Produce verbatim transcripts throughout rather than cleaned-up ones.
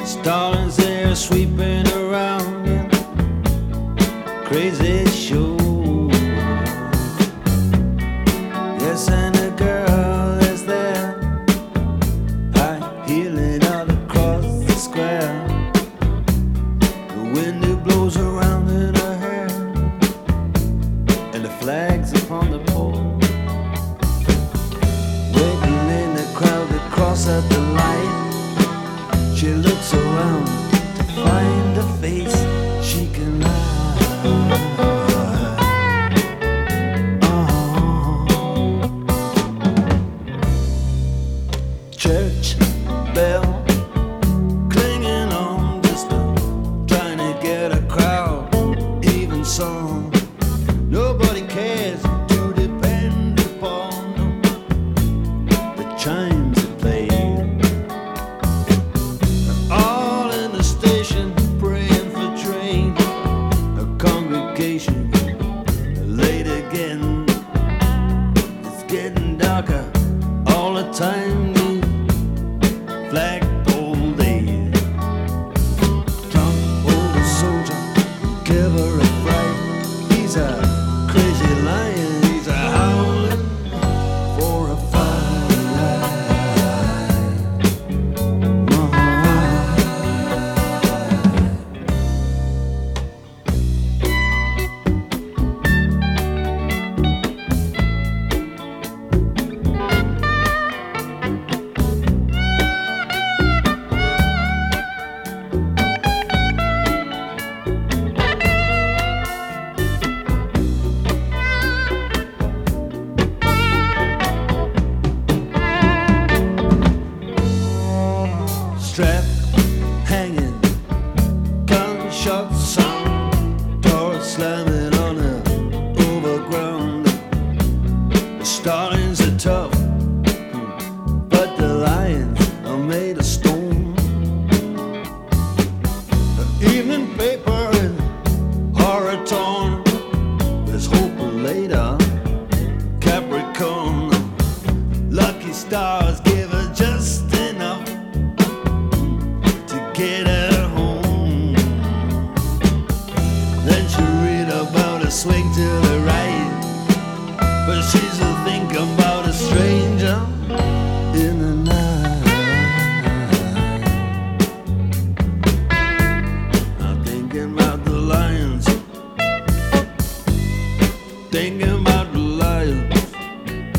Starlings there sweeping around in crazy show. Yes, and a girl is there, high heeling out across the square. The wind it blows around in her hair, and the flags upon the pole. Waiting in the crowd to cross at the light. She looks around to find a face she can like. Oh. Church bell clinging on distance, trying to get a crowd, even song. Nobody cares to depend upon the chimes that play. Late again, it's getting darker all the time. Flagpole day, drunk old soldier, give her a fright. He's a crazy lion, he's a howling for a fight. Strap hanging, gunshot sound, door slamming on the overground. The starlings are tough, but the lions are made of stone. The evening paper in horror torn, there's hope later. Capricorn, lucky stars give her just enough get her home. Then she read about a swing to the right, but she's a thinking about a stranger in the night. I'm thinking about the lions, thinking about the lions.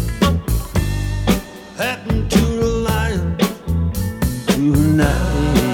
Happened to the lions tonight.